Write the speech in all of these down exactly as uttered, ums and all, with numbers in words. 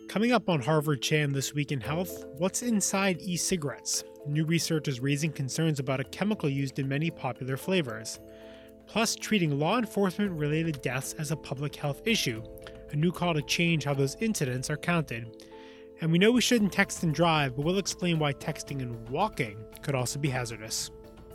Coming up on Harvard Chan This Week in Health, what's inside e-cigarettes? New research is raising concerns about a chemical used in many popular flavors. Plus, treating law enforcement-related deaths as a public health issue, a new call to change how those incidents are counted. And we know we shouldn't text and drive, but we'll explain why texting and walking could also be hazardous.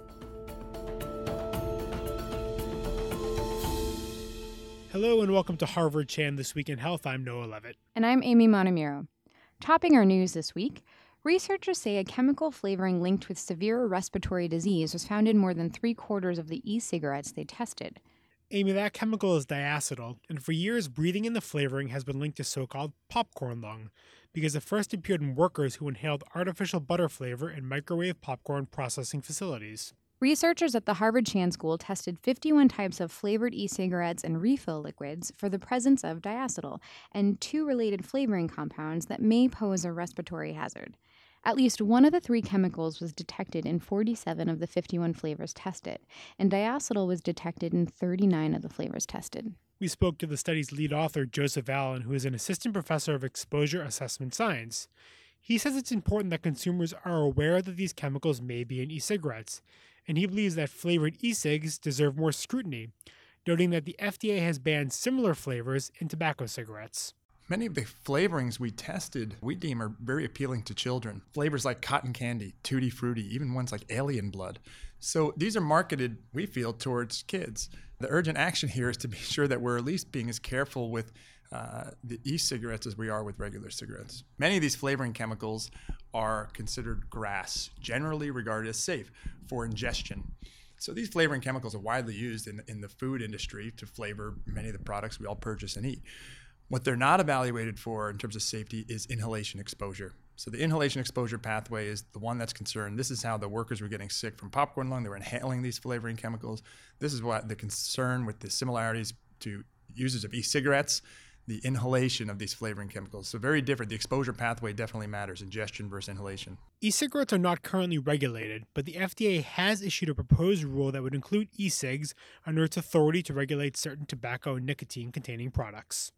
Hello and welcome to Harvard Chan This Week in Health. I'm Noah Levitt. And I'm Amy Montemuro. Topping our news this week, researchers say a chemical flavoring linked with severe respiratory disease was found in more than three quarters of the e-cigarettes they tested. Amy, that chemical is diacetyl, and for years, breathing in the flavoring has been linked to so-called popcorn lung, because it first appeared in workers who inhaled artificial butter flavor in microwave popcorn processing facilities. Researchers at the Harvard Chan School tested fifty-one types of flavored e-cigarettes and refill liquids for the presence of diacetyl and two related flavoring compounds that may pose a respiratory hazard. At least one of the three chemicals was detected in forty-seven of the fifty-one flavors tested, and diacetyl was detected in thirty-nine of the flavors tested. We spoke to the study's lead author, Joseph Allen, who is an assistant professor of exposure assessment science. He says it's important that consumers are aware that these chemicals may be in e-cigarettes, and he believes that flavored e-cigs deserve more scrutiny, noting that the F D A has banned similar flavors in tobacco cigarettes. Many of the flavorings we tested we deem are very appealing to children. Flavors like cotton candy, tutti frutti, even ones like alien blood. So these are marketed, we feel, towards kids. The urgent action here is to be sure that we're at least being as careful with uh, the e-cigarettes as we are with regular cigarettes. Many of these flavoring chemicals are considered GRAS, generally regarded as safe for ingestion. So these flavoring chemicals are widely used in, in the food industry to flavor many of the products we all purchase and eat. What they're not evaluated for in terms of safety is inhalation exposure. So the inhalation exposure pathway is the one that's concerned. This is how the workers were getting sick from popcorn lung. They were inhaling these flavoring chemicals. This is what the concern with the similarities to users of e-cigarettes, the inhalation of these flavoring chemicals. So very different. The exposure pathway definitely matters, ingestion versus inhalation. E-cigarettes are not currently regulated, but the F D A has issued a proposed rule that would include e-cigs under its authority to regulate certain tobacco and nicotine-containing products.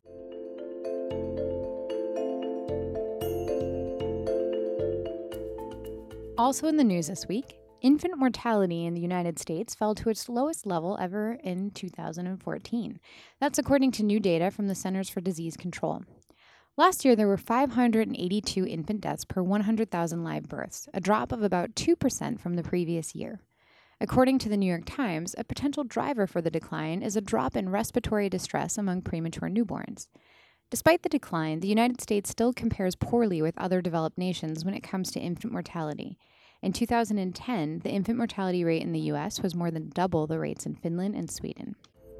Also in the news this week, infant mortality in the United States fell to its lowest level ever in two thousand fourteen. That's according to new data from the Centers for Disease Control. Last year, there were five hundred eighty-two infant deaths per one hundred thousand live births, a drop of about two percent from the previous year. According to the New York Times, a potential driver for the decline is a drop in respiratory distress among premature newborns. Despite the decline, the United States still compares poorly with other developed nations when it comes to infant mortality. In two thousand ten, the infant mortality rate in the U S was more than double the rates in Finland and Sweden.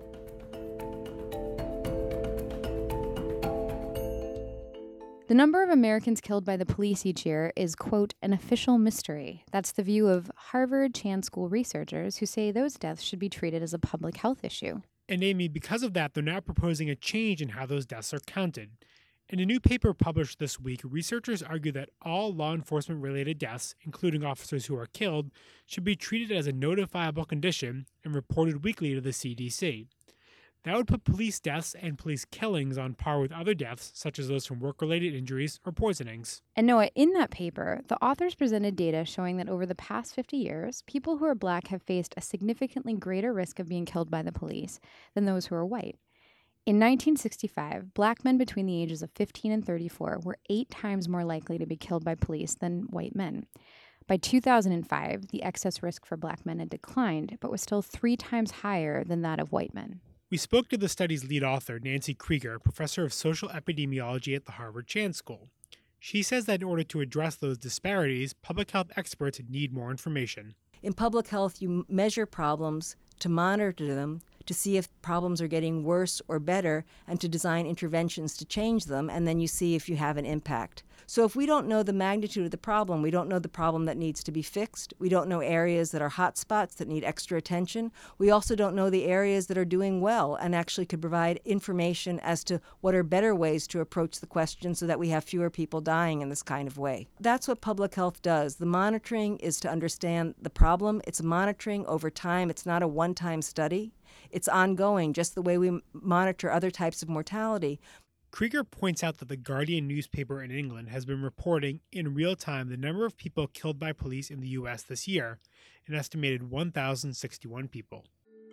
The number of Americans killed by the police each year is, quote, an official mystery. That's the view of Harvard Chan School researchers who say those deaths should be treated as a public health issue. And Amy, because of that, they're now proposing a change in how those deaths are counted. In a new paper published this week, researchers argue that all law enforcement-related deaths, including officers who are killed, should be treated as a notifiable condition and reported weekly to the C D C. That would put police deaths and police killings on par with other deaths, such as those from work-related injuries or poisonings. And Noah, in that paper, the authors presented data showing that over the past fifty years, people who are Black have faced a significantly greater risk of being killed by the police than those who are white. In nineteen sixty-five, Black men between the ages of fifteen and thirty-four were eight times more likely to be killed by police than white men. By two thousand five, the excess risk for Black men had declined, but was still three times higher than that of white men. We spoke to the study's lead author, Nancy Krieger, professor of social epidemiology at the Harvard Chan School. She says that in order to address those disparities, public health experts need more information. In public health, you measure problems to monitor them, to see if problems are getting worse or better, and to design interventions to change them, and then you see if you have an impact. So if we don't know the magnitude of the problem, we don't know the problem that needs to be fixed, we don't know areas that are hot spots that need extra attention, we also don't know the areas that are doing well and actually could provide information as to what are better ways to approach the question so that we have fewer people dying in this kind of way. That's what public health does. The monitoring is to understand the problem. It's monitoring over time. It's not a one-time study. It's ongoing, just the way we monitor other types of mortality. Krieger points out that the Guardian newspaper in England has been reporting in real time the number of people killed by police in the U S this year, an estimated one thousand sixty-one people.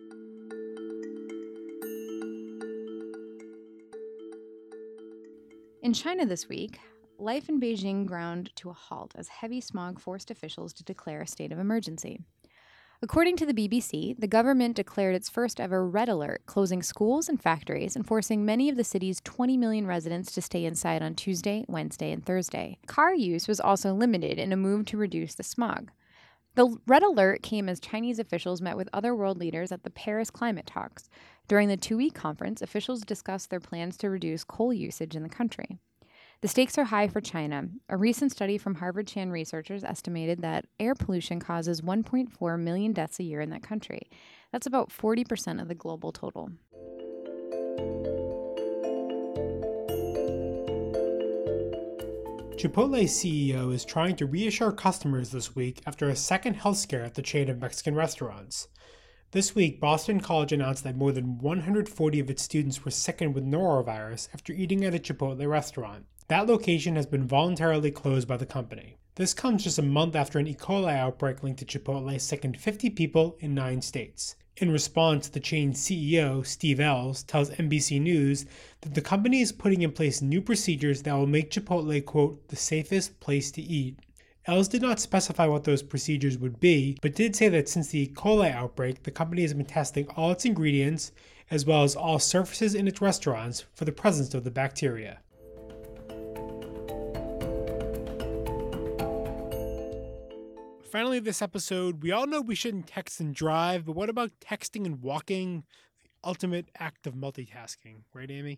In China this week, life in Beijing ground to a halt as heavy smog forced officials to declare a state of emergency. According to the B B C, the government declared its first ever red alert, closing schools and factories and forcing many of the city's twenty million residents to stay inside on Tuesday, Wednesday, and Thursday. Car use was also limited in a move to reduce the smog. The red alert came as Chinese officials met with other world leaders at the Paris climate talks. During the two-week conference, officials discussed their plans to reduce coal usage in the country. The stakes are high for China. A recent study from Harvard Chan researchers estimated that air pollution causes one point four million deaths a year in that country. That's about forty percent of the global total. Chipotle's C E O is trying to reassure customers this week after a second health scare at the chain of Mexican restaurants. This week, Boston College announced that more than one hundred forty of its students were sickened with norovirus after eating at a Chipotle restaurant. That location has been voluntarily closed by the company. This comes just a month after an E. coli outbreak linked to Chipotle sickened fifty people in nine states. In response, the chain's C E O, Steve Ells, tells N B C News that the company is putting in place new procedures that will make Chipotle, quote, the safest place to eat. Ells did not specify what those procedures would be, but did say that since the E. coli outbreak, the company has been testing all its ingredients, as well as all surfaces in its restaurants, for the presence of the bacteria. Finally, this episode, we all know we shouldn't text and drive, but what about texting and walking? The ultimate act of multitasking, right, Amy?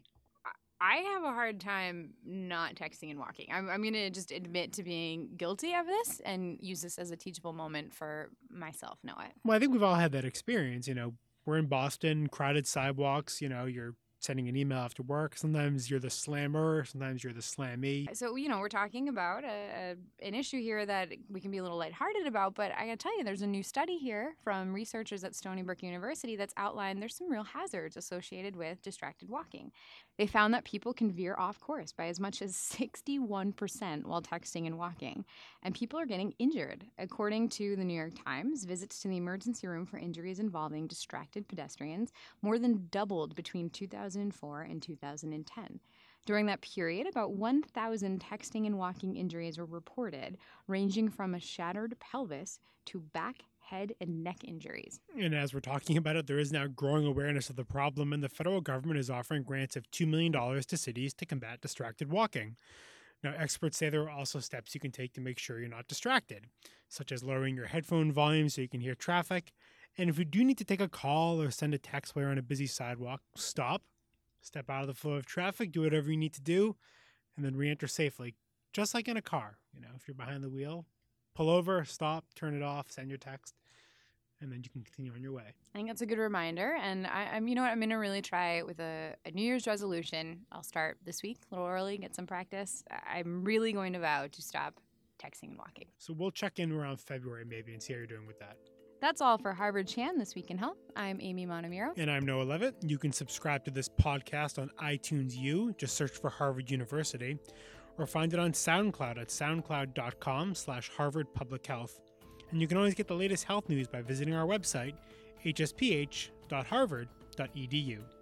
I have a hard time not texting and walking. I'm, I'm going to just admit to being guilty of this and use this as a teachable moment for myself, Noah. Well, I think we've all had that experience. You know, we're in Boston, crowded sidewalks, you know, you're sending an email after work. Sometimes you're the slammer, sometimes you're the slammee. So, you know, we're talking about a, a, an issue here that we can be a little lighthearted about, but I gotta tell you, there's a new study here from researchers at Stony Brook University that's outlined there's some real hazards associated with distracted walking. They found that people can veer off course by as much as sixty-one percent while texting and walking, and people are getting injured. According to the New York Times, visits to the emergency room for injuries involving distracted pedestrians more than doubled between two thousand four and two thousand ten. During that period, about one thousand texting and walking injuries were reported, ranging from a shattered pelvis to back, head, and neck injuries. And as we're talking about it, there is now growing awareness of the problem, and the federal government is offering grants of two million dollars to cities to combat distracted walking. Now, experts say there are also steps you can take to make sure you're not distracted, such as lowering your headphone volume so you can hear traffic. And if you do need to take a call or send a text while you're on a busy sidewalk, stop. Step out of the flow of traffic, do whatever you need to do, and then re-enter safely, just like in a car. You know, if you're behind the wheel, pull over, stop, turn it off, send your text, and then you can continue on your way. I think that's a good reminder, and I, I'm, you know what, I'm going to really try with a, a New Year's resolution. I'll start this week, a little early, get some practice. I'm really going to vow to stop texting and walking. So we'll check in around February maybe and see how you're doing with that. That's all for Harvard Chan This Week in Health. I'm Amy Montemuro. And I'm Noah Levitt. You can subscribe to this podcast on iTunes U. Just search for Harvard University. Or find it on SoundCloud at soundcloud.com slash Harvard Public Health. And you can always get the latest health news by visiting our website, h s p h dot harvard dot e d u.